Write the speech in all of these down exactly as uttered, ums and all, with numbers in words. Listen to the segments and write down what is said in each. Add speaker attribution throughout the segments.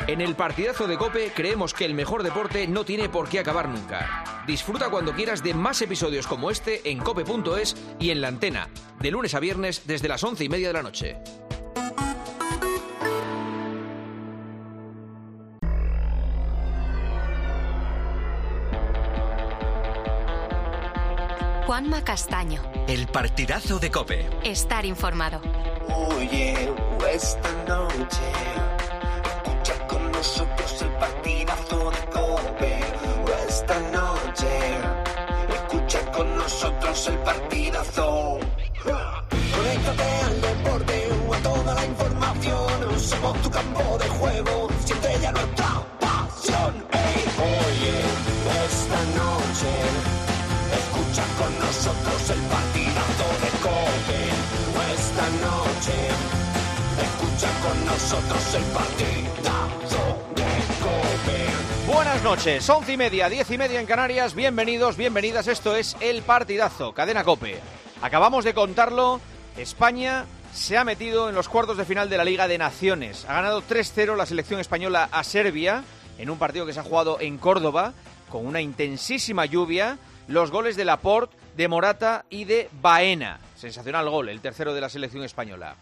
Speaker 1: En el partidazo de COPE creemos que el mejor deporte no tiene por qué acabar nunca. Disfruta cuando quieras de más episodios como este en cope punto es y en la antena, de lunes a viernes desde las once y media de la noche.
Speaker 2: Juanma Castaño.
Speaker 3: El partidazo de COPE.
Speaker 2: Estar informado.
Speaker 4: Oye, esta noche escucha con nosotros el partidazo de COPE. Esta noche escucha con nosotros el partidazo. Conéctate al deporte o a toda la información. Somos tu campo de juego. Siente ya nuestra pasión. Hey, oye, esta noche escucha con nosotros el partidazo de COPE. Esta noche escucha con nosotros el partidazo de COPE.
Speaker 5: Buenas noches, once y media, diez y media en Canarias. Bienvenidos, bienvenidas. Esto es el partidazo, Cadena COPE. Acabamos de contarlo. España se ha metido en los cuartos de final de la Liga de Naciones. Ha ganado tres cero la selección española a Serbia en un partido que se ha jugado en Córdoba con una intensísima lluvia. Los goles de Laporte, de Morata y de Baena. Sensacional gol, el tercero de la selección española.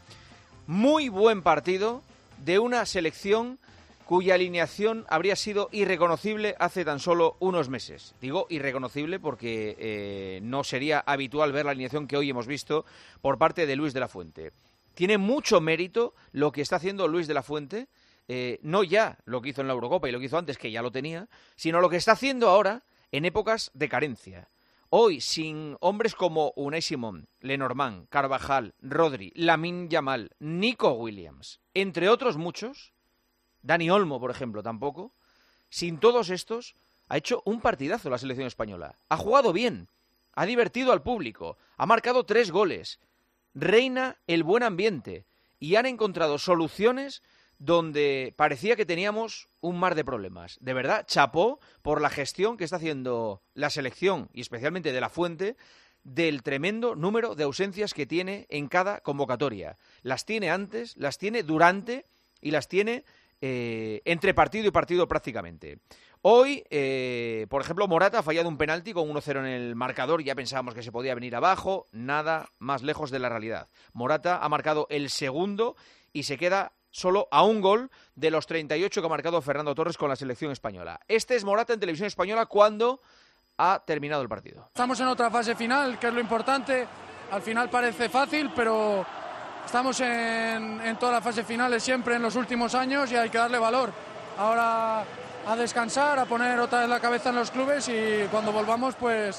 Speaker 5: Muy buen partido de una selección cuya alineación habría sido irreconocible hace tan solo unos meses. Digo irreconocible porque eh, no sería habitual ver la alineación que hoy hemos visto por parte de Luis de la Fuente. Tiene mucho mérito lo que está haciendo Luis de la Fuente, eh, no ya lo que hizo en la Eurocopa y lo que hizo antes, que ya lo tenía, sino lo que está haciendo ahora en épocas de carencia. Hoy, sin hombres como Unai Simón, Lenormand, Carvajal, Rodri, Lamine Yamal, Nico Williams, entre otros muchos, Dani Olmo, por ejemplo, tampoco, sin todos estos, ha hecho un partidazo la selección española. Ha jugado bien, ha divertido al público, ha marcado tres goles, reina el buen ambiente y han encontrado soluciones donde parecía que teníamos un mar de problemas. De verdad, chapó por la gestión que está haciendo la selección, y especialmente de la Fuente, del tremendo número de ausencias que tiene en cada convocatoria. Las tiene antes, las tiene durante y las tiene eh, entre partido y partido prácticamente. Hoy, eh, por ejemplo, Morata ha fallado un penalti con uno cero en el marcador, ya pensábamos que se podía venir abajo, nada más lejos de la realidad. Morata ha marcado el segundo y se queda solo a un gol de los treinta y ocho que ha marcado Fernando Torres con la selección española. Este es Morata en televisión española cuando ha terminado el partido.
Speaker 6: Estamos en otra fase final, que es lo importante. Al final parece fácil, pero estamos en, en todas las fases finales siempre en los últimos años y hay que darle valor. Ahora a descansar, a poner otra vez la cabeza en los clubes y cuando volvamos, pues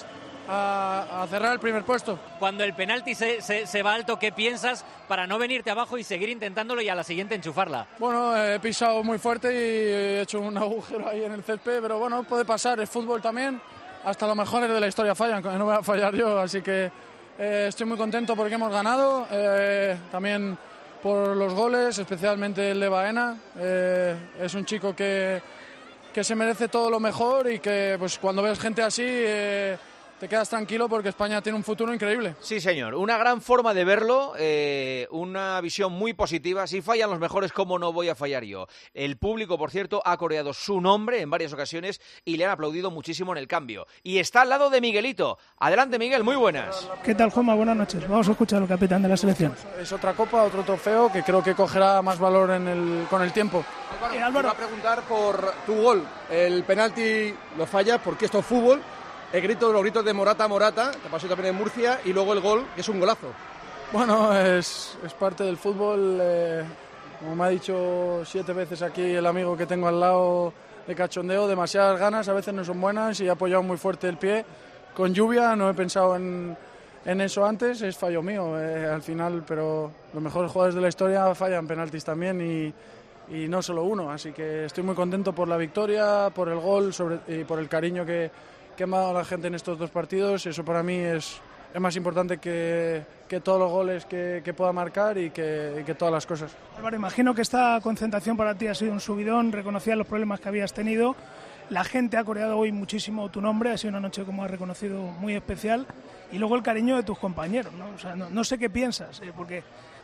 Speaker 6: A, a cerrar el primer puesto.
Speaker 7: Cuando el penalti se, se, se va alto, ¿qué piensas para no venirte abajo y seguir intentándolo y a la siguiente enchufarla?
Speaker 6: Bueno, he pisado muy fuerte y he hecho un agujero ahí en el césped, pero bueno, puede pasar, es fútbol también, hasta los mejores de la historia fallan, no voy a fallar yo, así que eh, estoy muy contento porque hemos ganado, eh, también por los goles, especialmente el de Baena, eh, es un chico que, que se merece todo lo mejor y que pues cuando ves gente así Eh, te quedas tranquilo porque España tiene un futuro increíble.
Speaker 5: Sí, señor. Una gran forma de verlo, eh, una visión muy positiva. Si fallan los mejores, ¿cómo no voy a fallar yo? El público, por cierto, ha coreado su nombre en varias ocasiones y le han aplaudido muchísimo en el cambio. Y está al lado de Miguelito. Adelante, Miguel, muy buenas.
Speaker 8: ¿Qué tal, Juanma? Buenas noches. Vamos a escuchar al capitán de la selección.
Speaker 6: Es otra copa, otro trofeo que creo que cogerá más valor en el, con el tiempo.
Speaker 9: Álvaro, eh, Álvaro. Te voy a preguntar por tu gol. El penalti lo falla porque esto es fútbol. El grito, los gritos de Morata, Morata, te pasó también en Murcia, y luego el gol, que es un golazo.
Speaker 6: Bueno, es, es parte del fútbol. Eh, como me ha dicho siete veces aquí el amigo que tengo al lado de cachondeo, demasiadas ganas, a veces no son buenas, y he apoyado muy fuerte el pie. Con lluvia, no he pensado en, en eso antes, es fallo mío eh, al final, pero los mejores jugadores de la historia fallan penaltis también, y, y no solo uno. Así que estoy muy contento por la victoria, por el gol sobre, y por el cariño que... que me ha dado la gente en estos dos partidos. Eso para mí es, es más importante que, que todos los goles que, que pueda marcar y que, y que todas las cosas.
Speaker 8: Álvaro, imagino que esta concentración para ti ha sido un subidón, reconocías los problemas que habías tenido, la gente ha coreado hoy muchísimo tu nombre, ha sido una noche, como has reconocido, muy especial, y luego el cariño de tus compañeros, ¿no? O sea, no, no sé qué piensas, eh, porque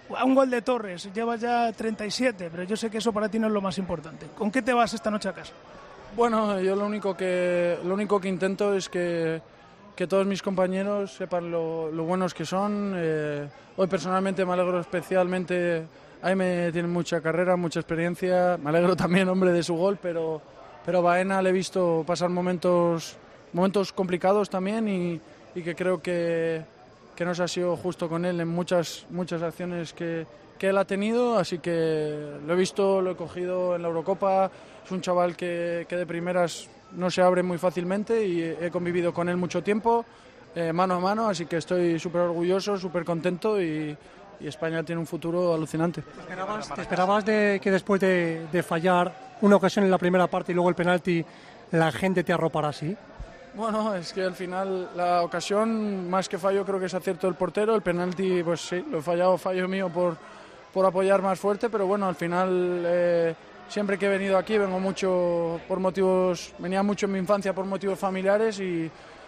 Speaker 8: A un gol de Torres, llevas ya treinta y siete, pero yo sé que eso para ti no es lo más importante. ¿Con qué te vas esta noche a casa?
Speaker 6: Bueno, yo lo único que, lo único que intento es que, que todos mis compañeros sepan lo, lo buenos que son. Eh, hoy personalmente me alegro especialmente, Aime tiene mucha carrera, mucha experiencia, me alegro también, hombre, de su gol, pero, pero a Baena le he visto pasar momentos, momentos complicados también y, y que creo que, que no se ha sido justo con él en muchas, muchas acciones que, que él ha tenido, así que lo he visto, lo he cogido en la Eurocopa. Es un chaval que, que de primeras no se abre muy fácilmente y he convivido con él mucho tiempo, eh, mano a mano, así que estoy súper orgulloso, súper contento y, y España tiene un futuro alucinante.
Speaker 10: ¿Te esperabas, te esperabas de que después de, de fallar una ocasión en la primera parte y luego el penalti, la gente te arropara así?
Speaker 6: Bueno, es que al final la ocasión, más que fallo, creo que es acierto del portero. El penalti, pues sí, lo he fallado, fallo mío por, por apoyar más fuerte, pero bueno, al final... Eh, Siempre que he venido aquí vengo mucho por motivos, venía mucho en mi infancia por motivos familiares y,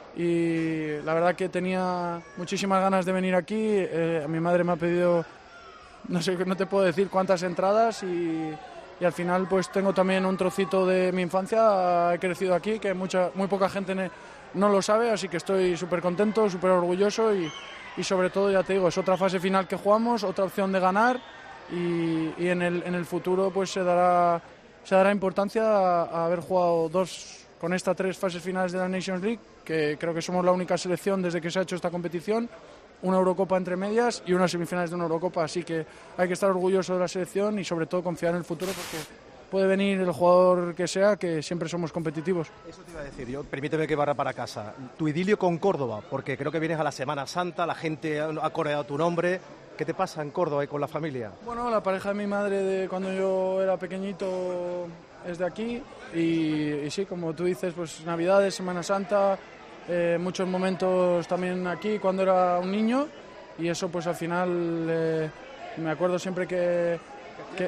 Speaker 6: y la verdad que tenía muchísimas ganas de venir aquí. Eh, mi madre me ha pedido, no sé, no te puedo decir cuántas entradas y, y al final pues tengo también un trocito de mi infancia, he crecido aquí, que mucha, muy poca gente ne, no lo sabe, así que estoy súper contento, súper orgulloso y, y sobre todo, ya te digo, es otra fase final que jugamos, otra opción de ganar. Y, y en, el, en el futuro pues se dará, se dará importancia a, a haber jugado dos, con estas tres fases finales de la Nations League, que creo que somos la única selección desde que se ha hecho esta competición, una Eurocopa entre medias y unas semifinales de una Eurocopa, así que hay que estar orgulloso de la selección y sobre todo confiar en el futuro porque puede venir el jugador que sea, que siempre somos competitivos.
Speaker 11: Eso te iba a decir yo, permíteme que barra para casa. Tu idilio con Córdoba, porque creo que vienes a la Semana Santa, la gente ha coreado tu nombre. ¿Qué te pasa en Córdoba y con la familia?
Speaker 6: Bueno, la pareja de mi madre de cuando yo era pequeñito es de aquí y, y sí, como tú dices, pues Navidades, Semana Santa, eh, muchos momentos también aquí cuando era un niño y eso pues al final eh, me acuerdo siempre que... que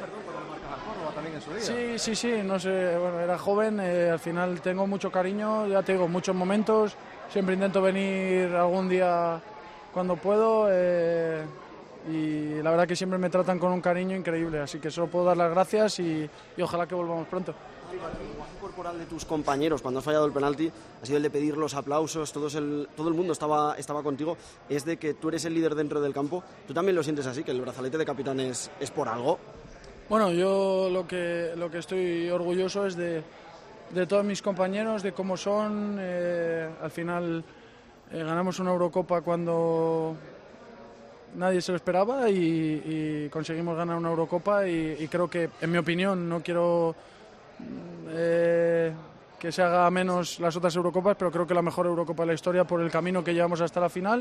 Speaker 6: Sí, sí, sí, no sé, bueno, era joven, eh, al final tengo mucho cariño, ya tengo muchos momentos, siempre intento venir algún día cuando puedo eh, y la verdad que siempre me tratan con un cariño increíble, así que solo puedo dar las gracias y, y ojalá que volvamos pronto.
Speaker 12: El lenguaje corporal de tus compañeros cuando has fallado el penalti ha sido el de pedir los aplausos, todos el, todo el mundo estaba, estaba contigo, es de que tú eres el líder dentro del campo. ¿Tú también lo sientes así, que el brazalete de capitán es, es por algo?
Speaker 6: Bueno, yo lo que, lo que estoy orgulloso es de, de todos mis compañeros, de cómo son. Eh, al final eh, ganamos una Eurocopa cuando nadie se lo esperaba y, y conseguimos ganar una Eurocopa y, y creo que, en mi opinión, no quiero eh, que se haga menos las otras Eurocopas, pero creo que la mejor Eurocopa de la historia por el camino que llevamos hasta la final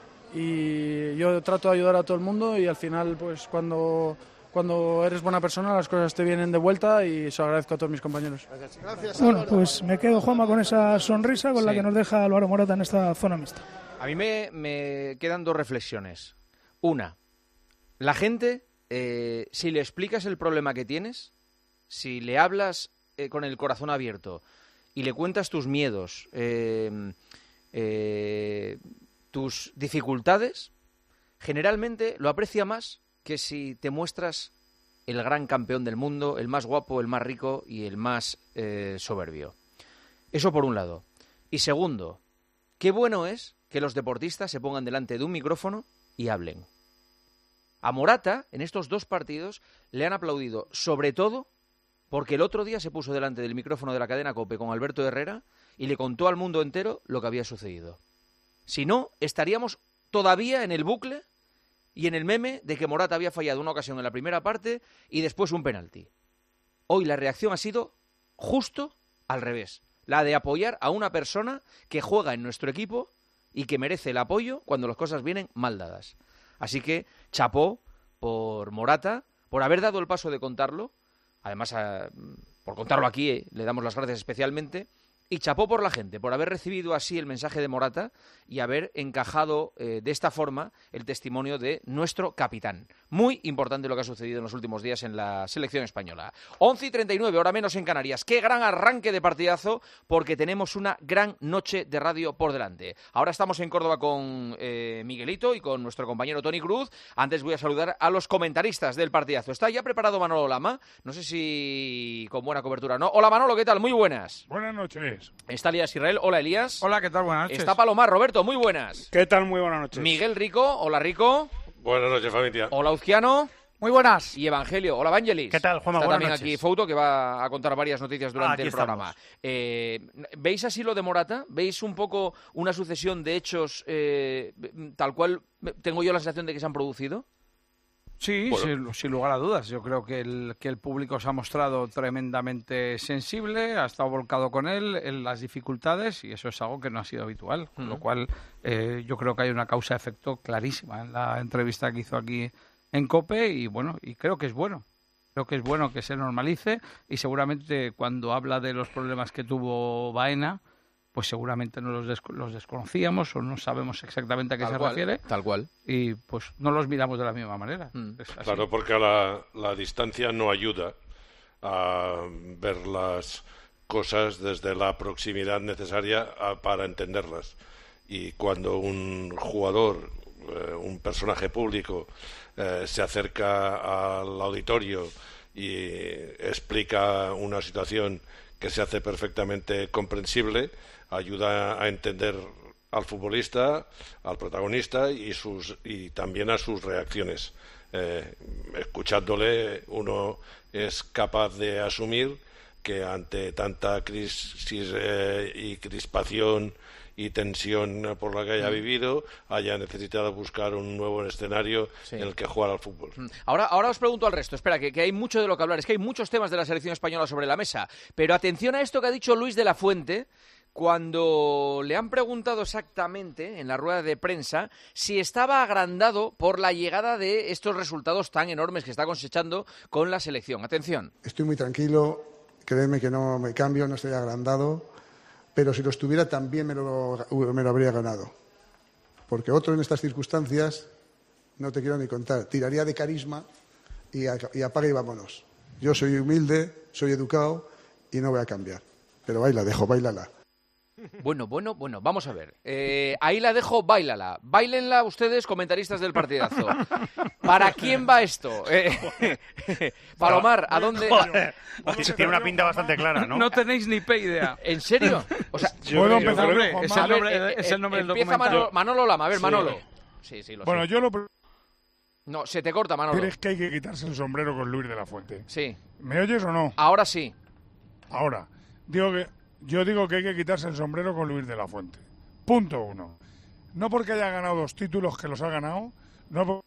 Speaker 6: y yo trato de ayudar a todo el mundo y al final, pues cuando... Cuando eres buena persona las cosas te vienen de vuelta y se lo agradezco a todos mis compañeros.
Speaker 8: Gracias. Bueno, pues me quedo, Juanma, con esa sonrisa con sí. la que nos deja Álvaro Morata en esta zona mixta.
Speaker 5: A mí me, me quedan dos reflexiones. Una, la gente, eh, si le explicas el problema que tienes, si le hablas eh, con el corazón abierto y le cuentas tus miedos, eh, eh, tus dificultades, generalmente lo aprecia más que si te muestras el gran campeón del mundo, el más guapo, el más rico y el más eh, soberbio. Eso por un lado. Y segundo, qué bueno es que los deportistas se pongan delante de un micrófono y hablen. A Morata, en estos dos partidos, le han aplaudido, sobre todo porque el otro día se puso delante del micrófono de la cadena COPE con Alberto Herrera y le contó al mundo entero lo que había sucedido. Si no, estaríamos todavía en el bucle y en el meme de que Morata había fallado una ocasión en la primera parte y después un penalti. Hoy la reacción ha sido justo al revés. La de apoyar a una persona que juega en nuestro equipo y que merece el apoyo cuando las cosas vienen mal dadas. Así que chapó por Morata, por haber dado el paso de contarlo. Además, a, por contarlo aquí, eh, le damos las gracias especialmente.
Speaker 1: Y chapó por la gente, por haber recibido así el mensaje de Morata y haber encajado eh, de esta forma el testimonio de nuestro capitán. Muy importante lo que ha sucedido en los últimos días en la selección española. once y treinta y nueve, hora menos en Canarias. Qué gran arranque de partidazo, porque tenemos una gran noche de radio por delante. Ahora estamos en Córdoba con eh, Miguelito y con nuestro compañero Toni Cruz. Antes voy a saludar a los comentaristas del partidazo. ¿Está ya preparado Manolo Lama? No sé si con buena cobertura, ¿no? Hola Manolo, ¿qué tal? Muy buenas.
Speaker 13: Buenas noches.
Speaker 1: Está Elías Israel. Hola, Elías.
Speaker 13: Hola, ¿qué tal? Buenas noches.
Speaker 1: Está Palomar. Roberto, muy buenas.
Speaker 13: ¿Qué tal? Muy buenas noches.
Speaker 1: Miguel Rico. Hola, Rico.
Speaker 14: Buenas noches, familia.
Speaker 1: Hola, Uzquiano.
Speaker 15: Muy buenas.
Speaker 1: Y Evangelio. Hola, Vangelis.
Speaker 15: ¿Qué tal, Juanma?
Speaker 1: Está
Speaker 15: Buenas
Speaker 1: también
Speaker 15: noches.
Speaker 1: aquí Fouto, que va a contar varias noticias durante
Speaker 15: Aquí
Speaker 1: el programa. Eh, ¿Veis así lo de Morata? ¿Veis un poco una sucesión de hechos eh, tal cual tengo yo la sensación de que se han producido?
Speaker 13: Sí,
Speaker 1: Bueno.
Speaker 13: sin, sin lugar a dudas. Yo creo que el, que el público se ha mostrado tremendamente sensible, ha estado volcado con él en las dificultades y eso es algo que no ha sido habitual. Con lo
Speaker 1: Ujú.
Speaker 13: cual, eh, yo creo que hay una causa-efecto clarísima en la entrevista que hizo aquí en COPE y bueno, y creo que es bueno. Creo que es bueno que se normalice y seguramente cuando habla de los problemas que tuvo Baena, pues seguramente no los, desco- los desconocíamos o no sabemos exactamente a qué
Speaker 1: Tal
Speaker 13: se
Speaker 1: cual,
Speaker 13: refiere.
Speaker 1: Tal cual.
Speaker 13: Y pues no los miramos de la misma manera. Es así.
Speaker 14: Claro, porque la, la distancia no ayuda a ver las cosas desde la proximidad necesaria a- para entenderlas. Y cuando un jugador, eh, un personaje público, eh, se acerca al auditorio y explica una situación que se hace perfectamente comprensible, ayuda a entender al futbolista, al protagonista y sus y también a sus reacciones. Eh, escuchándole, uno es capaz de asumir que ante tanta crisis eh, y crispación y tensión por la que haya vivido, haya necesitado buscar un nuevo escenario
Speaker 1: Sí.
Speaker 14: en el que jugar al fútbol.
Speaker 1: Ahora, ahora os pregunto al resto. Espera, que, que hay mucho de lo que hablar. Es que hay muchos temas de la selección española sobre la mesa. Pero atención a esto que ha dicho Luis de la Fuente cuando le han preguntado exactamente en la rueda de prensa si estaba agrandado por la llegada de estos resultados tan enormes que está cosechando con la selección. Atención.
Speaker 16: Estoy muy tranquilo, créeme que no me cambio, no estoy agrandado, pero si lo estuviera también me lo, me lo habría ganado. Porque otro en estas circunstancias, no te quiero ni contar, tiraría de carisma y, a- y apaga y vámonos. Yo soy humilde, soy educado y no voy a cambiar. Pero ahí la dejo, bailala.
Speaker 1: Bueno, bueno, bueno, vamos a ver. Eh, ahí la dejo, bailala. Báilenla ustedes, comentaristas del partidazo. ¿Para quién va esto? Eh, Palomar, ¿a dónde...?
Speaker 15: Joder. Tiene una pinta bastante clara, ¿no?
Speaker 13: No tenéis ni pe idea.
Speaker 1: ¿En serio? O sea,
Speaker 13: Yo Puedo creo- empezar,
Speaker 1: Hombre,
Speaker 13: Juanma.
Speaker 1: es el
Speaker 13: A ver,
Speaker 1: nombre,
Speaker 13: eh, es el nombre del
Speaker 1: empieza
Speaker 13: documental.
Speaker 1: Manolo, Manolo Lama. A ver,
Speaker 13: Sí.
Speaker 1: Manolo. Sí, sí, lo
Speaker 17: Bueno,
Speaker 1: sé.
Speaker 17: yo lo primero
Speaker 1: No, se te corta, Manolo.
Speaker 17: es que hay que quitarse el sombrero con Luis de la Fuente.
Speaker 1: Sí.
Speaker 17: ¿Me oyes o no?
Speaker 1: Ahora sí.
Speaker 17: Ahora, digo que yo digo que hay que quitarse el sombrero con Luis de la Fuente. Punto uno. No porque haya ganado dos títulos que los ha ganado, no por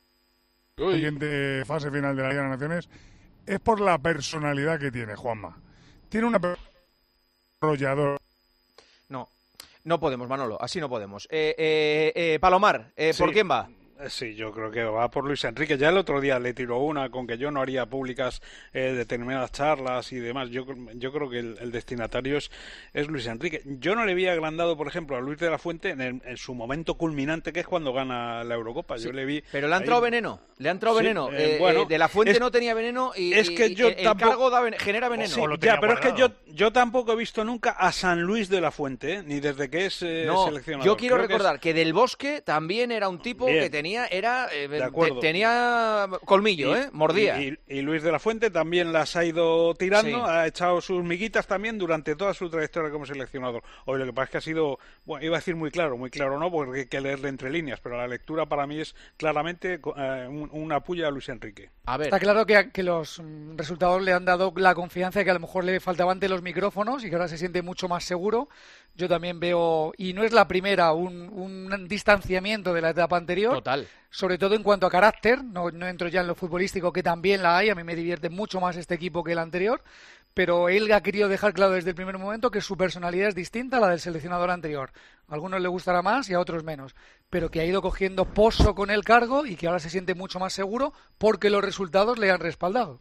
Speaker 17: la siguiente fase final de la Liga de Naciones, es por la personalidad que tiene Juanma. Tiene una per- arrollador.
Speaker 1: No, no podemos, Manolo. Así no podemos. Eh, eh, eh, Palomar, eh, ¿por
Speaker 18: Sí.
Speaker 1: quién va?
Speaker 18: Sí, yo creo que va por Luis Enrique. Ya el otro día le tiró una con que yo no haría públicas eh, determinadas charlas y demás. Yo, yo creo que el, el destinatario es, es Luis Enrique. Yo no le había agrandado, por ejemplo, a Luis de la Fuente en, el- en su momento culminante, que es cuando gana la Eurocopa.
Speaker 1: Sí,
Speaker 18: Yo le vi.
Speaker 1: Pero le ha
Speaker 18: ahí-
Speaker 1: entrado veneno. Le ha entrado
Speaker 18: Sí,
Speaker 1: veneno.
Speaker 18: eh,
Speaker 1: Eh,
Speaker 18: bueno,
Speaker 1: eh, de la Fuente
Speaker 18: es-
Speaker 1: no tenía veneno y,
Speaker 18: es que
Speaker 1: y-
Speaker 18: yo
Speaker 1: el, el
Speaker 18: tampoco-
Speaker 1: cargo da ven- genera veneno.
Speaker 18: Sí, ya, pero es que yo, yo tampoco he visto nunca a San Luis de la Fuente, ¿eh? Ni desde que es eh,
Speaker 1: No,
Speaker 18: seleccionador.
Speaker 1: yo quiero
Speaker 18: Creo que es-
Speaker 1: recordar que, Del Bosque también era un tipo
Speaker 18: Bien.
Speaker 1: que tenía, era, eh,
Speaker 18: De acuerdo.
Speaker 1: te- tenía colmillo,
Speaker 18: Y-
Speaker 1: ¿eh? Mordía.
Speaker 18: Y, y- y Luis de la Fuente también las ha ido tirando,
Speaker 1: Sí.
Speaker 18: ha echado sus miguitas también durante toda su trayectoria como seleccionador. Hoy lo que pasa es que ha sido, bueno, iba a decir muy claro, muy claro no, porque hay que leerle entre líneas, pero la lectura para mí es claramente eh, un- una puya a Luis Enrique.
Speaker 1: A ver.
Speaker 15: Está claro que, que los mm, resultados le han dado la confianza que a lo mejor le faltaba ante los micrófonos y que ahora se siente mucho más seguro. Yo también veo, y no es la primera, un, un distanciamiento de la etapa anterior.
Speaker 1: Total.
Speaker 15: Sobre todo en cuanto a carácter, no, no entro ya en lo futbolístico, que también la hay, a mí me divierte mucho más este equipo que el anterior, pero él ha querido dejar claro desde el primer momento que su personalidad es distinta a la del seleccionador anterior. A algunos le gustará más y a otros menos, pero que ha ido cogiendo pozo con el cargo y que ahora se siente mucho más seguro porque los resultados le han respaldado.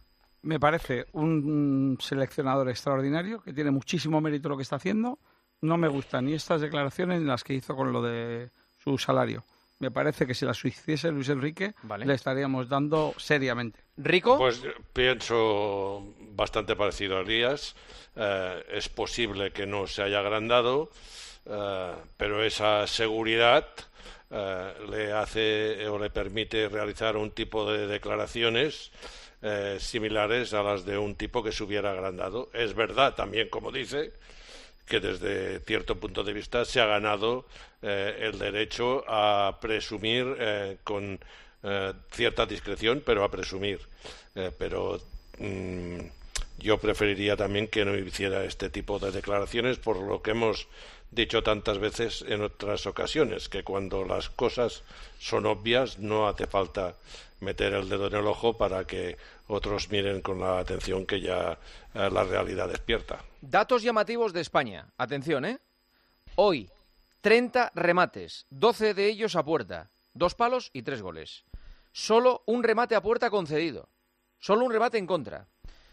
Speaker 13: me parece un seleccionador extraordinario, que tiene muchísimo mérito lo que está haciendo. No me gustan ni estas declaraciones ni las que hizo con lo de su salario. Me parece que si las hiciese Luis Enrique, vale, le estaríamos dando seriamente.
Speaker 5: ¿Rico?
Speaker 14: Pues pienso bastante parecido a Elías. Eh, es posible que no se haya agrandado, eh, pero esa seguridad eh, le hace o le permite realizar un tipo de declaraciones eh, similares a las de un tipo que se hubiera agrandado. Es verdad también, como dice, que desde cierto punto de vista se ha ganado eh, el derecho a presumir eh, con eh, cierta discreción, pero a presumir. Eh, pero mmm, yo preferiría también que no hiciera este tipo de declaraciones, por lo que hemos dicho tantas veces en otras ocasiones, que cuando las cosas son obvias no hace falta meter el dedo en el ojo para que otros miren con la atención que ya eh, la realidad despierta.
Speaker 5: Datos llamativos de España. Atención, ¿eh? Hoy, treinta remates, doce de ellos a puerta, dos palos y tres goles. Solo un remate a puerta concedido. Solo un remate en contra.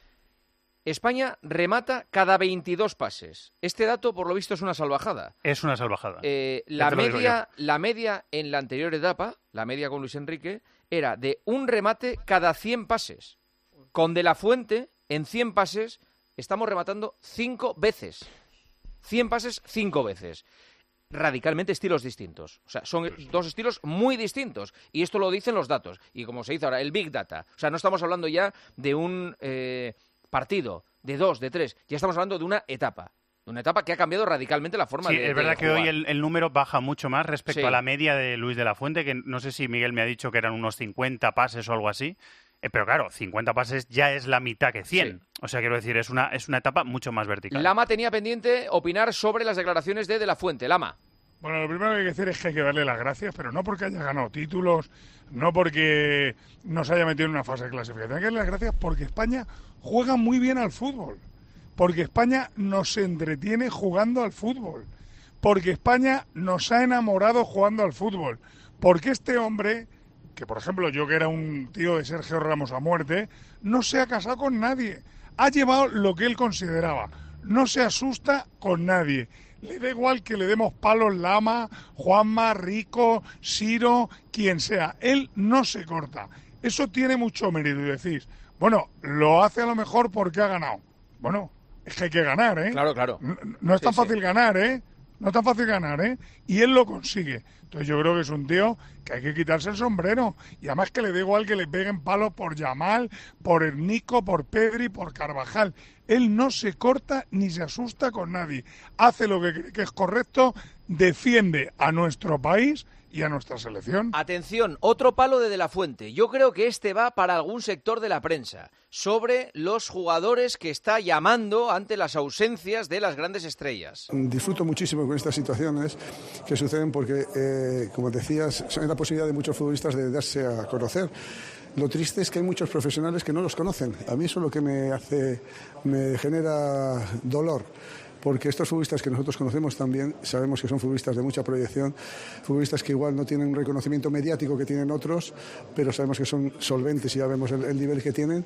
Speaker 5: España remata cada veintidós pases. Este dato, por lo visto, es una salvajada.
Speaker 19: Es una salvajada.
Speaker 5: Eh, la, media, la media en la anterior etapa, la media con Luis Enrique, era de un remate cada cien pases. Con De la Fuente, en cien pases, estamos rematando cinco veces. cien pases, cinco veces. Radicalmente estilos distintos. O sea, son dos estilos muy distintos. Y esto lo dicen los datos. Y como se dice ahora, el Big Data. O sea, no estamos hablando ya de un eh, partido, de dos, de tres. Ya estamos hablando de una etapa. De una etapa que ha cambiado radicalmente la forma
Speaker 19: sí,
Speaker 5: de,
Speaker 19: es verdad
Speaker 5: de
Speaker 19: que
Speaker 5: jugar.
Speaker 19: hoy el, el número baja mucho más respecto
Speaker 5: Sí.
Speaker 19: a la media de Luis de la Fuente, que no sé si Miguel me ha dicho que eran unos cincuenta pases o algo así. Eh, pero claro, cincuenta pases ya es la mitad que cien. Sí. O sea, quiero decir, es una, es una etapa mucho más vertical.
Speaker 5: Lama tenía pendiente opinar sobre las declaraciones de De la Fuente. Lama.
Speaker 17: Bueno, lo primero que hay que decir es que hay que darle las gracias, pero no porque haya ganado títulos, no porque nos haya metido en una fase de clasificación. Hay que darle las gracias porque España juega muy bien al fútbol, porque España nos entretiene jugando al fútbol, porque España nos ha enamorado jugando al fútbol, porque este hombre, que por ejemplo yo que era un tío de Sergio Ramos a muerte, no se ha casado con nadie, ha llevado lo que él consideraba, no se asusta con nadie. Le da igual que le demos palos Lama, Juanma, Rico, Siro, quien sea. Él no se corta. Eso tiene mucho mérito. Y decís, bueno, lo hace a lo mejor porque ha ganado. Bueno, es que hay que ganar, ¿eh?
Speaker 5: Claro, claro.
Speaker 17: No, no es tan sí, fácil sí. ganar, ¿eh? No es tan fácil ganar, ¿eh? Y él lo consigue. Entonces yo creo que es un tío que hay que quitarse el sombrero. Y además que le da igual que le peguen palos por Yamal, por el Nico, por Pedri, por Carvajal. Él no se corta ni se asusta con nadie. Hace lo que cree que es correcto, defiende a nuestro país y a nuestra selección.
Speaker 5: Atención, otro palo de De la Fuente. Yo creo que este va para algún sector de la prensa, sobre los jugadores que está llamando ante las ausencias de las grandes estrellas.
Speaker 16: Disfruto muchísimo con estas situaciones que suceden porque, eh, como decías, son la posibilidad de muchos futbolistas de darse a conocer. Lo triste es que hay muchos profesionales que no los conocen. A mí eso es lo que me hace, me genera dolor. Porque estos futbolistas que nosotros conocemos también, sabemos que son futbolistas de mucha proyección, futbolistas que igual no tienen un reconocimiento mediático que tienen otros, pero sabemos que son solventes y ya vemos el, el nivel que tienen,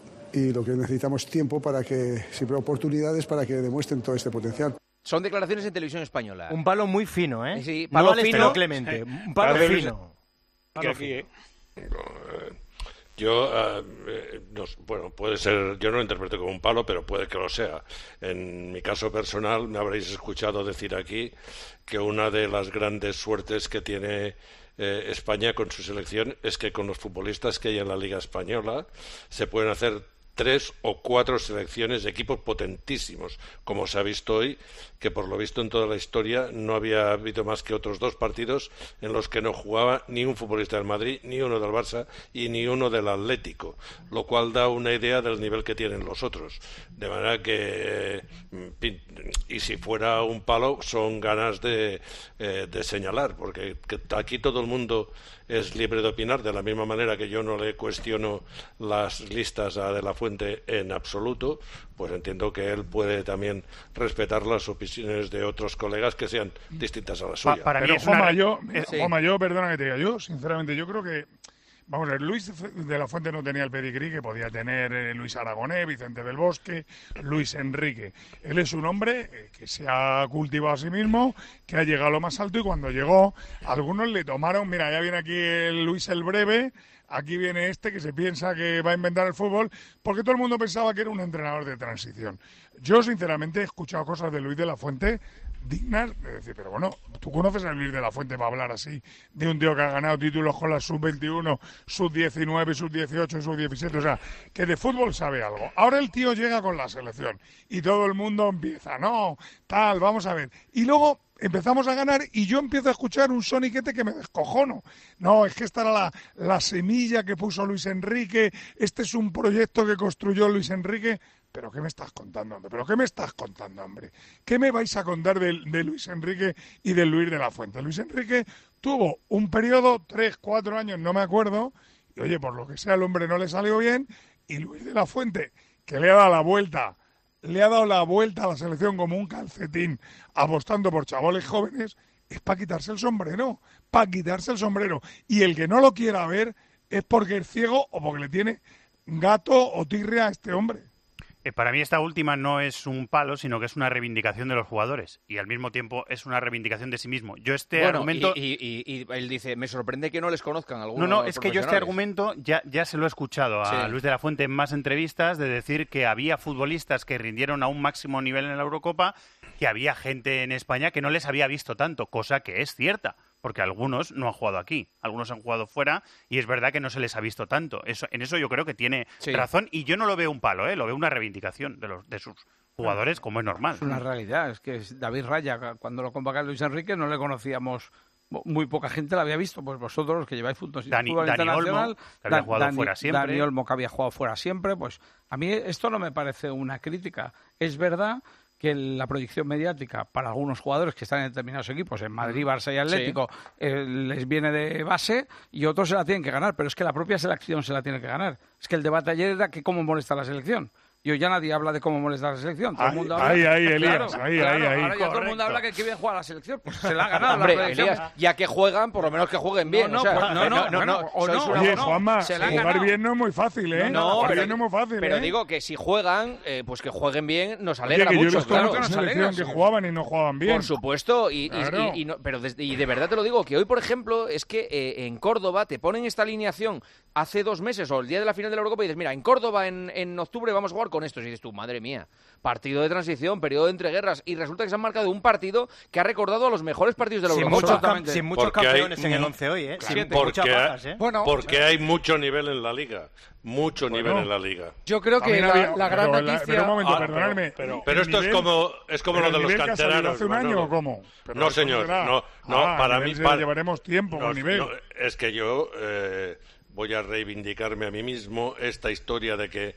Speaker 16: y lo que necesitamos tiempo para que, siempre oportunidades para que demuestren todo este potencial.
Speaker 5: Son declaraciones en Televisión Española.
Speaker 20: Un palo muy fino, ¿eh?
Speaker 5: Sí, palo
Speaker 20: no al
Speaker 5: fino.
Speaker 20: estilo Clemente, sí. Un palo
Speaker 14: Palo
Speaker 20: fino.
Speaker 14: Palo aquí, ¿eh? Yo, uh, eh, no, bueno, puede ser, yo no lo interpreto como un palo, pero puede que lo sea. En mi caso personal, me habréis escuchado decir aquí que una de las grandes suertes que tiene eh, España con su selección es que con los futbolistas que hay en la Liga Española se pueden hacer tres o cuatro selecciones de equipos potentísimos, como se ha visto hoy, que por lo visto en toda la historia no había habido más que otros dos partidos en los que no jugaba ni un futbolista del Madrid, ni uno del Barça y ni uno del Atlético, lo cual da una idea del nivel que tienen los otros. De manera que, eh, y si fuera un palo, son ganas de, eh, de señalar, porque que aquí todo el mundo es libre de opinar, de la misma manera que yo no le cuestiono las listas a De la Fuente en absoluto, pues entiendo que él puede también respetar las opiniones de otros colegas que sean distintas a las suyas.
Speaker 17: Pa para Pero, Juanma, una... yo, sí. Juanma, yo, perdona que te diga, yo, sinceramente, yo creo que Vamos a ver, Luis de la Fuente no tenía el pedigrí que podía tener eh, Luis Aragonés, Vicente del Bosque, Luis Enrique. Él es un hombre eh, que se ha cultivado a sí mismo, que ha llegado a lo más alto y cuando llegó, algunos le tomaron, mira, ya viene aquí el Luis el Breve, aquí viene este que se piensa que va a inventar el fútbol, porque todo el mundo pensaba que era un entrenador de transición. Yo, sinceramente, he escuchado cosas de Luis de la Fuente dignas de decir, pero bueno, ¿tú conoces a Luis de la Fuente para hablar así de un tío que ha ganado títulos con la sub veintiuno, sub diecinueve, sub dieciocho, sub diecisiete? O sea, que de fútbol sabe algo. Ahora el tío llega con la selección y todo el mundo empieza, no, tal, vamos a ver. Y luego empezamos a ganar y yo empiezo a escuchar un soniquete que me descojono. No, es que esta era la, la semilla que puso Luis Enrique, este es un proyecto que construyó Luis Enrique. ¿Pero qué me estás contando, hombre? ¿Pero qué me estás contando, hombre? ¿Qué me vais a contar de, de Luis Enrique y de Luis de la Fuente? Luis Enrique tuvo un periodo, tres, cuatro años, no me acuerdo, y oye, por lo que sea, el hombre no le salió bien, y Luis de la Fuente, que le ha dado la vuelta, le ha dado la vuelta a la selección como un calcetín, apostando por chavales jóvenes, es para quitarse el sombrero, para quitarse el sombrero. Y el que no lo quiera ver es porque es ciego o porque le tiene gato o tirria a este hombre.
Speaker 19: Eh, para mí esta última no es un palo, sino que es una reivindicación de los jugadores y al mismo tiempo es una reivindicación de sí mismo. Yo este
Speaker 5: bueno,
Speaker 19: argumento...
Speaker 5: Y, y, y, y él dice, me sorprende que no les conozcan algunos.
Speaker 19: No, no, es que yo este argumento ya, ya se lo he escuchado a
Speaker 5: sí.
Speaker 19: Luis de la Fuente en más entrevistas, de decir que había futbolistas que rindieron a un máximo nivel en la Eurocopa, que había gente en España que no les había visto tanto, cosa que es cierta. Porque algunos no han jugado aquí, algunos han jugado fuera y es verdad que no se les ha visto tanto. Eso, en eso yo creo que tiene sí. razón y yo no lo veo un palo, ¿eh? Lo veo una reivindicación de, los, de sus jugadores como es normal.
Speaker 13: Es una realidad, es que David Raya, cuando lo convocaba Luis Enrique, no le conocíamos, muy poca gente la había visto, pues vosotros los que lleváis fútbol,
Speaker 19: Dani,
Speaker 13: fútbol
Speaker 19: Dani
Speaker 13: internacional,
Speaker 19: Olmo, que había jugado
Speaker 13: Dani,
Speaker 19: fuera siempre.
Speaker 13: Dani Olmo, que había jugado fuera siempre, pues a mí esto no me parece una crítica. Es verdad que la proyección mediática para algunos jugadores que están en determinados equipos, en Madrid, Barça y Atlético, sí. eh, les viene de base y otros se la tienen que ganar, pero es que la propia selección se la tiene que ganar. Es que el debate ayer era que cómo molesta la selección. Y hoy ya nadie habla de cómo molesta la selección. Todo
Speaker 17: ahí,
Speaker 13: el mundo habla...
Speaker 17: ahí, ahí, Elías,
Speaker 13: claro,
Speaker 17: ahí,
Speaker 13: claro,
Speaker 17: ahí, ahí.
Speaker 13: Ahora ya todo el mundo habla que quiere jugar a la selección. Pues se la ha ganado.
Speaker 5: Hombre,
Speaker 13: la
Speaker 5: Elías, ya que juegan, por lo menos que jueguen bien.
Speaker 13: No, no,
Speaker 5: o sea,
Speaker 13: no, no, no, no, no,
Speaker 5: o
Speaker 17: no. Oye, Juanma, jugar bien no es muy fácil, ¿eh?
Speaker 5: No,
Speaker 17: jugar
Speaker 5: pero,
Speaker 17: bien no es muy fácil,
Speaker 5: pero
Speaker 17: ¿eh?
Speaker 5: digo que si juegan, eh, pues que jueguen bien nos alegra
Speaker 17: Oye, que
Speaker 5: mucho.
Speaker 17: Yo he visto
Speaker 5: claro,
Speaker 17: muchas selecciones que jugaban y no jugaban bien.
Speaker 5: Por supuesto, y,
Speaker 17: claro.
Speaker 5: y, y, y no, pero de, y de verdad te lo digo, que hoy, por ejemplo, es que eh, en Córdoba te ponen esta alineación hace dos meses o el día de la final de la Eurocopa y dices, mira, en Córdoba en, en octubre vamos a jugar con estos. Y dices tú, madre mía, partido de transición, periodo de entreguerras, y resulta que se han marcado un partido que ha recordado a los mejores partidos de la
Speaker 20: sin
Speaker 5: Eurocopa.
Speaker 20: Muchos, sin muchos
Speaker 14: porque
Speaker 20: campeones
Speaker 14: hay,
Speaker 20: en el once hoy, ¿eh?
Speaker 14: Claro,
Speaker 20: Sin
Speaker 14: porque,
Speaker 20: muchas bajas, ¿eh?
Speaker 14: Bueno, porque hay mucho nivel en la Liga. Mucho bueno, nivel en la Liga.
Speaker 15: Yo creo que la,
Speaker 17: había,
Speaker 15: la gran
Speaker 17: pero,
Speaker 15: noticia...
Speaker 17: Pero un momento,
Speaker 14: ah,
Speaker 17: perdonadme.
Speaker 14: Pero, pero, pero esto nivel, es como, es como lo de los canteranos.
Speaker 17: ¿Hace un año o cómo?
Speaker 14: Pero no, señor. No, no
Speaker 17: ah,
Speaker 14: para mí...
Speaker 17: Para, llevaremos tiempo
Speaker 14: no,
Speaker 17: con nivel.
Speaker 14: No, es que yo... Eh, voy a reivindicarme a mí mismo esta historia de que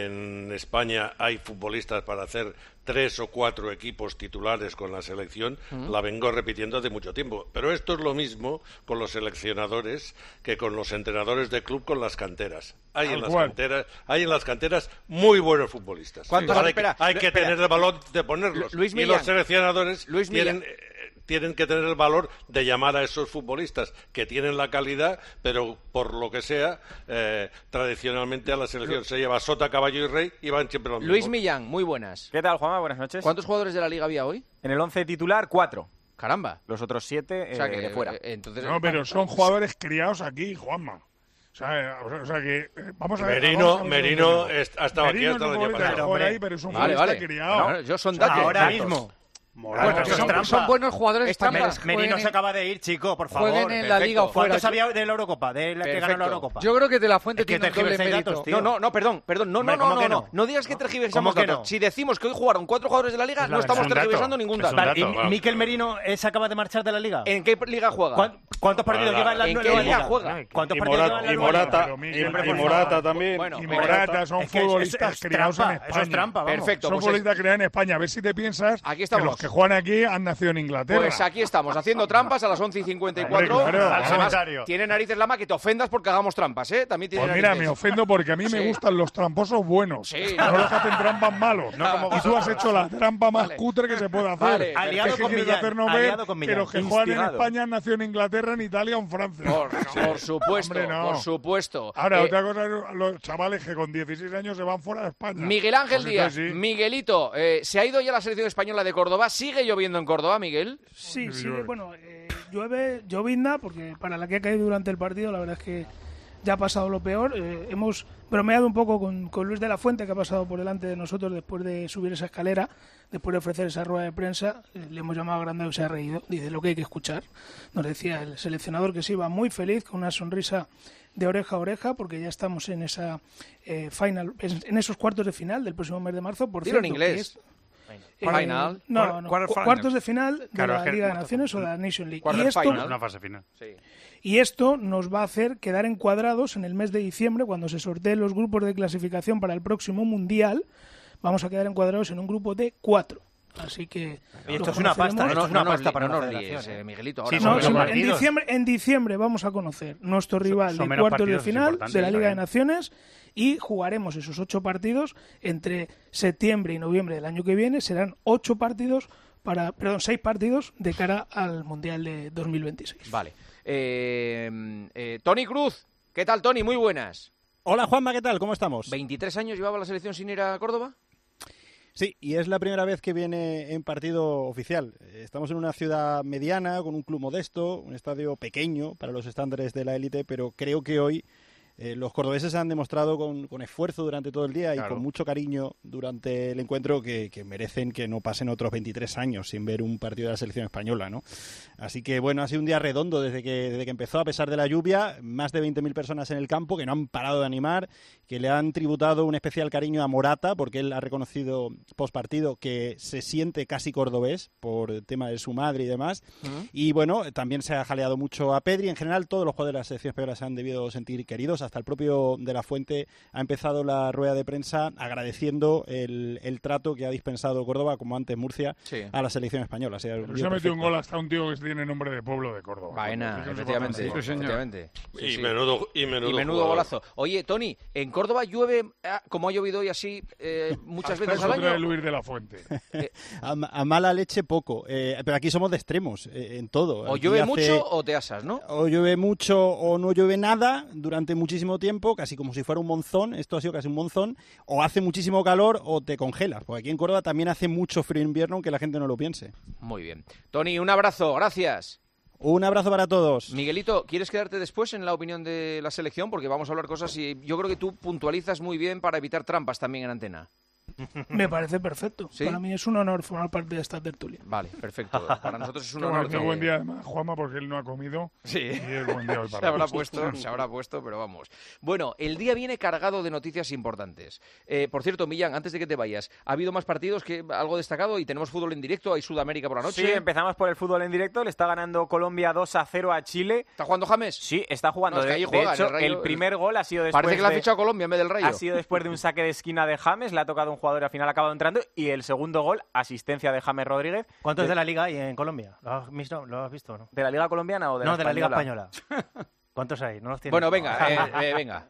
Speaker 14: en España hay futbolistas para hacer tres o cuatro equipos titulares con la selección, uh-huh. la vengo repitiendo hace mucho tiempo. Pero esto es lo mismo con los seleccionadores que con los entrenadores de club con las canteras. Hay Al en las cual. canteras, hay en las canteras muy buenos futbolistas.
Speaker 5: ¿Cuántos?
Speaker 14: Hay,
Speaker 5: Espera,
Speaker 14: hay que
Speaker 5: espera.
Speaker 14: tener el valor de ponerlos.
Speaker 5: Luis
Speaker 14: y
Speaker 5: Millán.
Speaker 14: los seleccionadores
Speaker 5: Luis
Speaker 14: tienen... tienen que tener el valor de llamar a esos futbolistas que tienen la calidad, pero por lo que sea, eh, tradicionalmente a la selección se lleva Sota, Caballo y Rey y van siempre los mismos.
Speaker 5: Luis Millán, muy buenas.
Speaker 20: ¿Qué tal, Juanma? Buenas noches.
Speaker 5: ¿Cuántos jugadores de la Liga había hoy?
Speaker 20: En el once titular, cuatro.
Speaker 5: Caramba.
Speaker 20: Los otros siete eh, o sea que, de fuera.
Speaker 5: Eh, entonces...
Speaker 17: No, pero son jugadores criados aquí, Juanma. O sea, o sea que eh, vamos a ver.
Speaker 14: Merino,
Speaker 17: vamos a ver
Speaker 14: Merino ha estado aquí hasta el año pasado.
Speaker 17: Ahí, pero es un
Speaker 5: vale,
Speaker 17: futbolista
Speaker 5: vale.
Speaker 17: criado.
Speaker 5: No, yo son datos.
Speaker 20: Ahora mismo.
Speaker 15: Bueno, bueno, son, son buenos jugadores.
Speaker 20: Merino se acaba de ir, chico, por favor.
Speaker 15: Jueguen en
Speaker 20: perfecto.
Speaker 15: la Liga o fuera.
Speaker 20: ¿Cuántos había de la Eurocopa? De la que ganó la Eurocopa.
Speaker 15: Yo creo que De la Fuente
Speaker 20: es que
Speaker 15: tiene un doble mérito.
Speaker 20: Datos,
Speaker 5: no, no, no, perdón, perdón. No,
Speaker 20: Hombre,
Speaker 5: no, no, no,
Speaker 20: no,
Speaker 5: no. No digas que tergiversamos
Speaker 20: datos.
Speaker 5: No? Si decimos que hoy jugaron cuatro jugadores de la Liga, no estamos tergiversando ningún dato.
Speaker 20: Vale, ¿y Mikel Merino se acaba de marchar de la Liga?
Speaker 5: ¿En qué liga juega?
Speaker 20: ¿Cuántos partidos lleva en la
Speaker 5: ¿En qué liga juega?
Speaker 20: ¿Cuántos
Speaker 14: y
Speaker 20: partidos
Speaker 14: Morata,
Speaker 20: lleva en la
Speaker 14: y Morata, y, y Morata también.
Speaker 17: Bueno, y Morata son futbolistas criados en España.
Speaker 20: Eso es trampa, vamos.
Speaker 5: Perfecto.
Speaker 17: Son futbolistas criados en España. A ver si te piensas
Speaker 5: aquí estamos.
Speaker 17: que juegan aquí han nacido en Inglaterra.
Speaker 5: Pues aquí estamos, haciendo trampas a las once y cincuenta y cuatro.
Speaker 17: Hombre, claro,
Speaker 5: Además,
Speaker 17: claro.
Speaker 5: tiene narices Lama que te ofendas porque hagamos trampas, ¿eh? También tiene
Speaker 17: Pues mira,
Speaker 5: narices.
Speaker 17: me ofendo porque a mí me
Speaker 5: Sí.
Speaker 17: gustan los tramposos buenos,
Speaker 5: Sí.
Speaker 17: no los que hacen trampas malos.
Speaker 5: No como
Speaker 17: y tú has hecho la trampa más cutre que se puede hacer.
Speaker 5: Vale,
Speaker 17: aliado
Speaker 20: perfecto.
Speaker 17: con
Speaker 20: Millán,
Speaker 17: hacernos
Speaker 20: aliado
Speaker 17: ver
Speaker 20: con
Speaker 17: que
Speaker 20: Millán.
Speaker 17: los que juegan en
Speaker 20: Instigado.
Speaker 17: España han nacido en Inglaterra, en Italia o en Francia.
Speaker 5: Por, por supuesto,
Speaker 17: Hombre, no.
Speaker 5: por supuesto.
Speaker 17: Ahora,
Speaker 5: Eh,
Speaker 17: otra cosa es los chavales que con dieciséis años se van fuera de España.
Speaker 5: Miguel Ángel
Speaker 17: Pues
Speaker 5: Díaz,
Speaker 17: entonces sí.
Speaker 5: Miguelito, eh, ¿se ha ido ya la selección española de Córdoba? ¿Sigue lloviendo en Córdoba, Miguel?
Speaker 8: Sí, sí, bueno, eh, llueve, llovizna, porque para la que ha caído durante el partido, la verdad es que ya ha pasado lo peor. Eh, hemos bromeado un poco con, con Luis de la Fuente, que ha pasado por delante de nosotros después de subir esa escalera, después de ofrecer esa rueda de prensa. Eh, le hemos llamado agrandado y se ha reído. Dice lo que hay que escuchar. Nos decía el seleccionador que se iba muy feliz, con una sonrisa de oreja a oreja, porque ya estamos en esa eh, final, en esos cuartos de final del próximo mes de marzo. Por
Speaker 5: Dilo en
Speaker 8: cierto,
Speaker 5: inglés.
Speaker 8: que es,
Speaker 5: Eh, Final.
Speaker 8: No, no,
Speaker 5: Quarter
Speaker 8: cu-
Speaker 5: final.
Speaker 8: cuartos de final de
Speaker 19: Claro,
Speaker 8: la
Speaker 19: es que-
Speaker 8: Liga de Naciones o de la Nation League.
Speaker 5: Quarter
Speaker 8: Y esto,
Speaker 5: final.
Speaker 19: Es una fase final.
Speaker 5: Sí.
Speaker 8: y esto nos va a hacer quedar encuadrados en el mes de diciembre, cuando se sorteen los grupos de clasificación para el próximo Mundial. Vamos a quedar encuadrados en un grupo de cuatro. Así que
Speaker 20: Y
Speaker 8: lo
Speaker 20: esto es una
Speaker 8: conoceremos.
Speaker 20: pasta, esto es una
Speaker 5: nos
Speaker 20: pasta
Speaker 5: li-
Speaker 20: para
Speaker 5: no
Speaker 20: la
Speaker 5: nos
Speaker 20: federación,
Speaker 5: líes,
Speaker 20: ¿eh?
Speaker 5: eh, Miguelito.
Speaker 19: Sí,
Speaker 5: Ahora
Speaker 19: son
Speaker 8: No,
Speaker 19: menos
Speaker 8: sí, en
Speaker 19: partidos.
Speaker 8: diciembre, en diciembre vamos a conocer nuestro rival
Speaker 19: son
Speaker 8: de
Speaker 19: menos
Speaker 8: cuartos de
Speaker 19: partidos, es
Speaker 8: final
Speaker 19: importante,
Speaker 8: de la
Speaker 19: está
Speaker 8: Liga de
Speaker 19: bien.
Speaker 8: Naciones y jugaremos esos ocho partidos entre septiembre y noviembre del año que viene. Serán ocho partidos para, perdón, seis partidos de cara al Mundial de dos mil veintiséis.
Speaker 5: Vale. Eh, eh, Toni Cruz, ¿qué tal, Toni? Muy buenas.
Speaker 21: Hola Juanma, ¿qué tal? ¿Cómo estamos?
Speaker 5: ¿veintitrés años llevaba la selección sin ir a Córdoba?
Speaker 21: Sí, y es la primera vez que viene en partido oficial. Estamos en una ciudad mediana, con un club modesto, un estadio pequeño para los estándares de la élite, pero creo que hoy eh, los cordobeses han demostrado con, con esfuerzo durante todo el día
Speaker 5: Claro.
Speaker 21: y con mucho cariño durante el encuentro que, que merecen que no pasen otros veintitrés años sin ver un partido de la selección española, ¿no? Así que, bueno, ha sido un día redondo desde que, desde que empezó, a pesar de la lluvia, más de veinte mil personas en el campo que no han parado de animar, que le han tributado un especial cariño a Morata, porque él ha reconocido post partido que se siente casi cordobés por el tema de su madre y demás.
Speaker 5: Uh-huh.
Speaker 21: Y bueno, también se ha jaleado mucho a Pedri. En general, todos los jugadores de la selección española se han debido sentir queridos. Hasta el propio De la Fuente ha empezado la rueda de prensa agradeciendo el, el trato que ha dispensado Córdoba, como antes Murcia,
Speaker 5: Sí.
Speaker 21: a la selección española. O sea,
Speaker 17: Pero
Speaker 21: un
Speaker 17: se
Speaker 21: día
Speaker 17: ha metido un
Speaker 21: perfecto.
Speaker 17: gol hasta un tío que tiene nombre de pueblo de Córdoba.
Speaker 5: Vaina,
Speaker 17: Sí que no se
Speaker 5: efectivamente.
Speaker 17: puede hacer.
Speaker 5: efectivamente. Sí,
Speaker 14: Y
Speaker 5: sí.
Speaker 14: menudo- y menudo jugador.
Speaker 5: golazo. Oye, Toni, ¿en Córdoba llueve, ah, como ha llovido hoy así, eh, muchas
Speaker 17: Hasta
Speaker 5: veces
Speaker 17: eso
Speaker 5: al
Speaker 17: trae
Speaker 5: año?
Speaker 17: Luis de la Fuente.
Speaker 21: A, a mala leche poco, eh, pero aquí somos de extremos eh, en todo.
Speaker 5: O
Speaker 21: Aquí
Speaker 5: llueve
Speaker 21: hace-
Speaker 5: mucho o te asas, ¿no?
Speaker 21: O llueve mucho o no llueve nada durante muchísimo tiempo, casi como si fuera un monzón. Esto ha sido casi un monzón. O hace muchísimo calor o te congelas. Porque aquí en Córdoba también hace mucho frío en invierno, aunque la gente no lo piense.
Speaker 5: Muy bien. Toni, un abrazo, gracias.
Speaker 21: Un abrazo para todos.
Speaker 5: Miguelito, ¿quieres quedarte después en la opinión de la selección? Porque vamos a hablar cosas y yo creo que tú puntualizas muy bien para evitar trampas también en antena.
Speaker 8: Me parece perfecto.
Speaker 5: ¿Sí?
Speaker 8: Para mí es un honor formar parte de esta tertulia.
Speaker 5: Vale, perfecto. Para nosotros es un
Speaker 17: Qué
Speaker 5: honor.
Speaker 17: buen- qué
Speaker 5: que-
Speaker 17: buen día, además, Juanma, porque él no ha comido.
Speaker 5: Sí.
Speaker 17: Y es buen día hoy
Speaker 5: Se
Speaker 17: para
Speaker 5: habrá
Speaker 17: él.
Speaker 5: puesto, se habrá puesto, pero vamos. Bueno, el día viene cargado de noticias importantes. Eh, por cierto, Millán, antes de que te vayas, ¿ha habido más partidos que algo destacado? Y tenemos fútbol en directo, hay Sudamérica por la noche.
Speaker 22: Sí, empezamos por el fútbol en directo. Le está ganando Colombia dos a cero a Chile.
Speaker 5: ¿Está jugando James?
Speaker 22: Sí, está jugando.
Speaker 5: No, es que
Speaker 22: de,
Speaker 5: ahí
Speaker 22: de
Speaker 5: juega, en
Speaker 22: hecho,
Speaker 5: el Rayo-
Speaker 22: el primer gol ha sido después
Speaker 5: Parece que le ha
Speaker 22: de-
Speaker 5: fichado Colombia en vez del Rayo.
Speaker 22: Ha sido después de un saque de esquina de James. Le ha tocado un jugador y al final ha acabado entrando. Y el segundo gol, asistencia de James Rodríguez.
Speaker 20: ¿Cuánto es de la Liga hay en Colombia? ¿Lo has visto, ¿Lo has visto o no?
Speaker 22: ¿De la Liga Colombiana o de
Speaker 20: no,
Speaker 22: la
Speaker 20: de la Liga
Speaker 22: Española?
Speaker 20: Española. ¿Cuántos hay? ¿No los tienes?
Speaker 5: Bueno, venga, eh, eh, venga.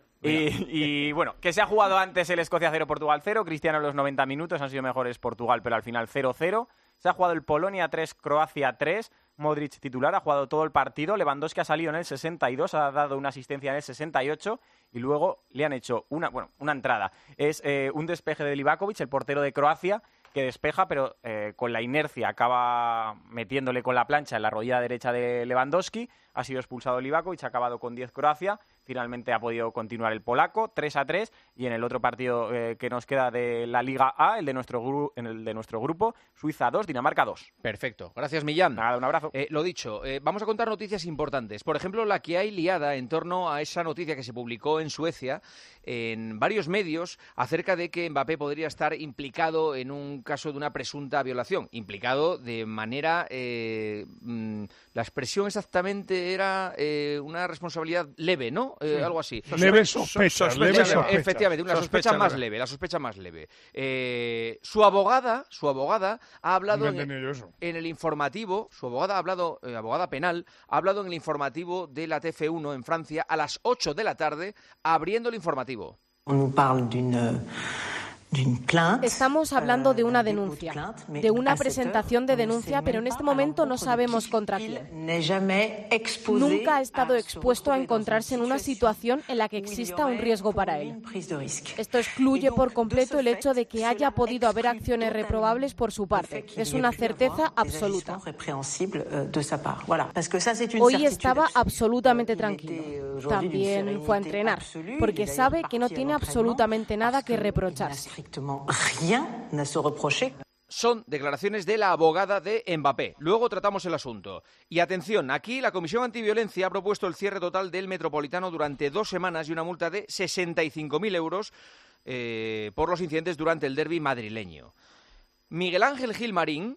Speaker 22: Y, y, bueno, que se ha jugado antes el Escocia cero, Portugal cero. Cristiano en los noventa minutos, han sido mejores Portugal, pero al final cero cero. Se ha jugado el Polonia tres, Croacia tres. Modric titular, ha jugado todo el partido. Lewandowski ha salido en el sesenta y dos, ha dado una asistencia en el sesenta y ocho. Y luego le han hecho una, bueno, una entrada. Es eh, un despeje de Livakovic, el portero de Croacia, que despeja, pero eh, con la inercia acaba metiéndole con la plancha en la rodilla derecha de Lewandowski. Ha sido expulsado Livakovic, ha acabado con diez Croacia. Finalmente ha podido continuar el polaco, tres a tres. Y en el otro partido eh, que nos queda de la Liga A, el de nuestro, gru en el de nuestro grupo, Suiza dos, Dinamarca dos.
Speaker 5: Perfecto. Gracias, Millán.
Speaker 22: Nada, un abrazo.
Speaker 5: Eh, lo dicho, eh, vamos a contar noticias importantes. Por ejemplo, la que hay liada en torno a esa noticia que se publicó en Suecia en varios medios acerca de que Mbappé podría estar implicado en un caso de una presunta violación. Implicado de manera... Eh, mm, la expresión exactamente era eh, una responsabilidad leve, ¿no? Eh,
Speaker 17: Sí.
Speaker 5: Algo así.
Speaker 17: Leve sospecha, leve sospecha.
Speaker 5: Efectivamente, una sospecha,
Speaker 17: Sospecha
Speaker 5: más
Speaker 17: leve.
Speaker 5: leve, la sospecha más leve. Eh, su abogada, su abogada ha hablado
Speaker 17: No
Speaker 5: en,
Speaker 17: entendí yo eso.
Speaker 5: en el informativo, su abogada ha hablado, eh, abogada penal, ha hablado en el informativo de la T F uno en Francia a las ocho de la tarde, abriendo el informativo.
Speaker 2: On nous parle d'une
Speaker 3: Estamos hablando de una denuncia, de una presentación de denuncia, pero en este momento no sabemos contra quién. Nunca ha estado expuesto a encontrarse en una situación en la que exista un riesgo para él. Esto excluye por completo el hecho de que haya podido haber acciones reprobables por su parte. Es una certeza absoluta. Hoy estaba absolutamente tranquilo. También fue a entrenar, porque sabe que no tiene absolutamente nada que reprocharse.
Speaker 5: Son declaraciones de la abogada de Mbappé. Luego tratamos el asunto. Y atención, aquí la Comisión Antiviolencia ha propuesto el cierre total del Metropolitano durante dos semanas y una multa de sesenta y cinco mil euros eh, por los incidentes durante el derbi madrileño. Miguel Ángel Gilmarín,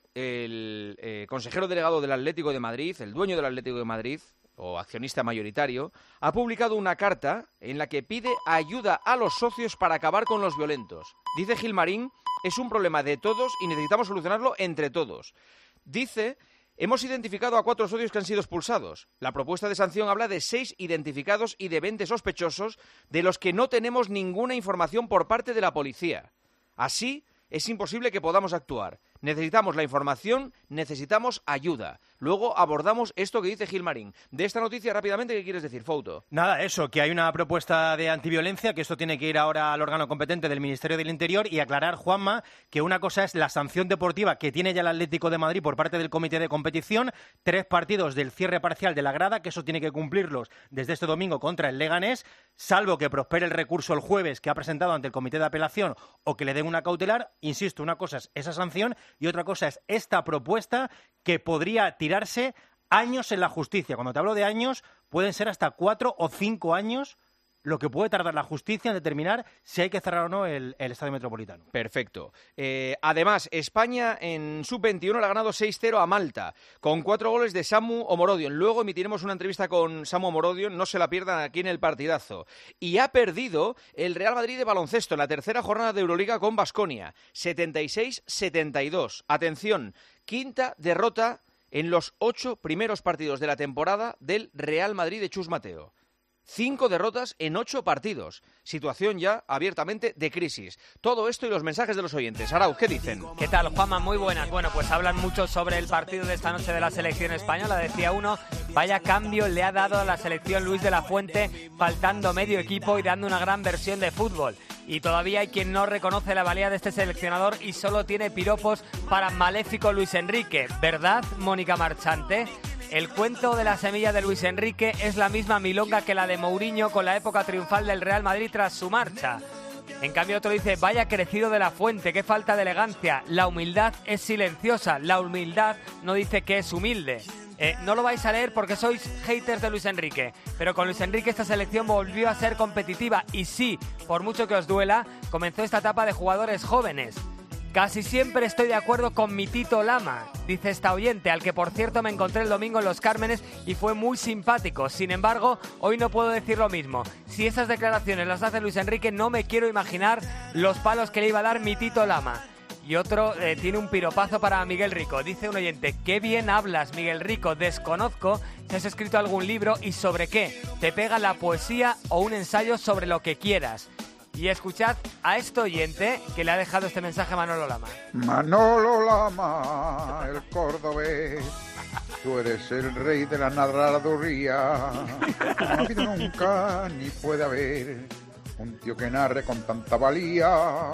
Speaker 5: el eh, consejero delegado del Atlético de Madrid, el dueño del Atlético de Madrid, o accionista mayoritario, ha publicado una carta en la que pide ayuda a los socios para acabar con los violentos. Dice Gilmarín, es un problema de todos y necesitamos solucionarlo entre todos. Dice, hemos identificado a cuatro socios que han sido expulsados. La propuesta de sanción habla de seis identificados y de veinte sospechosos de los que no tenemos ninguna información por parte de la policía. Así, es imposible que podamos actuar. Necesitamos la información, necesitamos ayuda. Luego abordamos esto que dice Gilmarín. De esta noticia, rápidamente, ¿qué quieres decir, Fouto?
Speaker 20: Nada, eso, que hay una propuesta de antiviolencia, que esto tiene que ir ahora al órgano competente del Ministerio del Interior y aclarar, Juanma, que una cosa es la sanción deportiva que tiene ya el Atlético de Madrid por parte del comité de competición, tres partidos del cierre parcial de la grada, que eso tiene que cumplirlos desde este domingo contra el Leganés, salvo que prospere el recurso el jueves que ha presentado ante el comité de apelación o que le den una cautelar. Insisto, una cosa es esa sanción y otra cosa es esta propuesta que podría tirarse años en la justicia. Cuando te hablo de años, pueden ser hasta cuatro o cinco años lo que puede tardar la justicia en determinar si hay que cerrar o no el, el Estadio Metropolitano.
Speaker 5: Perfecto. Eh, además, España en sub veintiuno le ha ganado seis cero a Malta, con cuatro goles de Samu Omorodion. Luego emitiremos una entrevista con Samu Omorodion, no se la pierdan aquí en el partidazo. Y ha perdido el Real Madrid de baloncesto en la tercera jornada de Euroliga con Baskonia, setenta y seis setenta y dos. Atención, quinta derrota en los ocho primeros partidos de la temporada del Real Madrid de Chus Mateo. Cinco derrotas en ocho partidos. Situación ya abiertamente de crisis. Todo esto y los mensajes de los oyentes. Arauz, ¿qué dicen?
Speaker 7: ¿Qué tal, Juanma? Muy buenas. Bueno, pues hablan mucho sobre el partido de esta noche de la selección española. Decía uno, vaya cambio le ha dado a la selección Luis de la Fuente, faltando medio equipo y dando una gran versión de fútbol. Y todavía hay quien no reconoce la valía de este seleccionador y solo tiene piropos para maléfico Luis Enrique. ¿Verdad, Mónica Marchante? El cuento de la semilla de Luis Enrique es la misma milonga que la de Mourinho con la época triunfal del Real Madrid tras su marcha. En cambio otro dice, vaya crecido de la Fuente, qué falta de elegancia. La humildad es silenciosa, la humildad no dice que es humilde. Eh, no lo vais a leer porque sois haters de Luis Enrique, pero con Luis Enrique esta selección volvió a ser competitiva y sí, por mucho que os duela, comenzó esta etapa de jugadores jóvenes. Casi siempre estoy de acuerdo con mi Tito Lama, dice esta oyente, al que por cierto me encontré el domingo en Los Cármenes y fue muy simpático. Sin embargo, hoy no puedo decir lo mismo. Si esas declaraciones las hace Luis Enrique, no me quiero imaginar los palos que le iba a dar mi Tito Lama. Y otro eh, tiene un piropazo para Miguel Rico. Dice un oyente, qué bien hablas, Miguel Rico. Desconozco si has escrito algún libro y sobre qué. Te pega la poesía o un ensayo sobre lo que quieras. Y escuchad a este oyente que le ha dejado este mensaje a Manolo Lama.
Speaker 23: Manolo Lama, el cordobés, tú eres el rey de la narraduría. No ha habido nunca ni puede haber un tío que narre con tanta valía.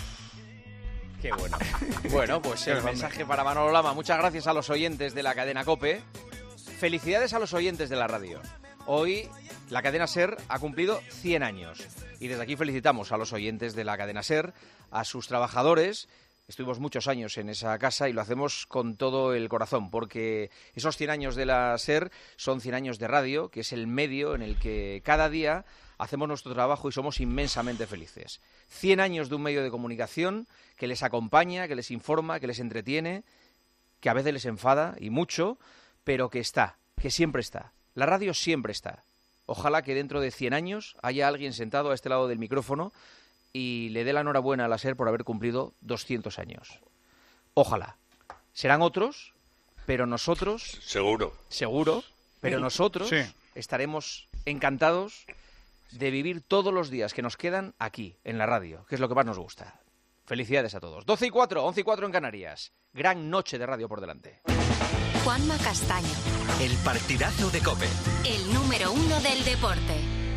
Speaker 5: Qué bueno. Bueno, pues el mensaje para Manolo Lama. Muchas gracias a los oyentes de la cadena COPE. Felicidades a los oyentes de la radio. Hoy la cadena SER ha cumplido cien años. Y desde aquí felicitamos a los oyentes de la cadena SER, a sus trabajadores. Estuvimos muchos años en esa casa y lo hacemos con todo el corazón, porque esos cien años de la SER son cien años de radio, que es el medio en el que cada día hacemos nuestro trabajo y somos inmensamente felices. cien años de un medio de comunicación que les acompaña, que les informa, que les entretiene, que a veces les enfada y mucho, pero que está, que siempre está. La radio siempre está.
Speaker 1: Ojalá que dentro de cien años haya alguien sentado a este lado del micrófono y le dé la enhorabuena a la SER por haber cumplido doscientos años. Ojalá. Serán otros, pero nosotros...
Speaker 14: Seguro.
Speaker 1: Seguro, pero nosotros
Speaker 17: Sí.
Speaker 1: estaremos encantados de vivir todos los días que nos quedan aquí, en la radio, que es lo que más nos gusta. Felicidades a todos. doce y cuatro, once y cuatro en Canarias. Gran noche de radio por delante.
Speaker 2: Juanma Castaño.
Speaker 4: El partidazo de COPE.
Speaker 2: El número uno del deporte.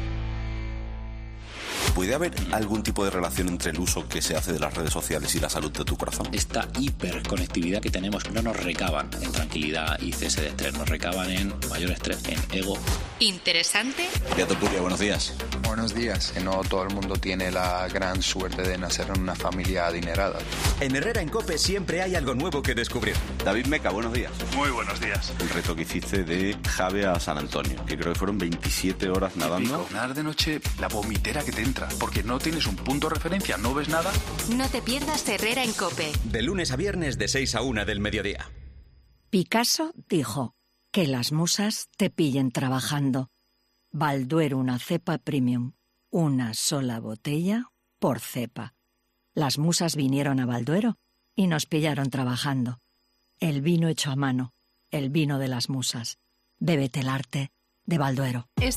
Speaker 9: ¿Puede haber algún tipo de relación entre el uso que se hace de las redes sociales y la salud de tu corazón?
Speaker 24: Esta hiperconectividad que tenemos no nos recaban en tranquilidad y cese de estrés, nos recaban en mayor estrés, en ego.
Speaker 2: Interesante.
Speaker 9: Beato Puria, buenos días.
Speaker 25: Buenos días. No todo el mundo tiene la gran suerte de nacer en una familia adinerada.
Speaker 4: En Herrera en COPE siempre hay algo nuevo que descubrir.
Speaker 9: David Meca, buenos días.
Speaker 26: Muy buenos días.
Speaker 9: El reto que hiciste de Jave a San Antonio, que creo que fueron veintisiete horas nadando.
Speaker 26: Típico, nadar de noche, la vomitera que te entra, porque no tienes un punto de referencia, no ves nada.
Speaker 2: No te pierdas Herrera en COPE.
Speaker 4: De lunes a viernes de seis a una del mediodía.
Speaker 27: Picasso dijo que las musas te pillen trabajando. Balduero, una cepa premium. Una sola botella por cepa. Las musas vinieron a Balduero y nos pillaron trabajando. El vino hecho a mano, el vino de las musas. Bébete el arte de Balduero.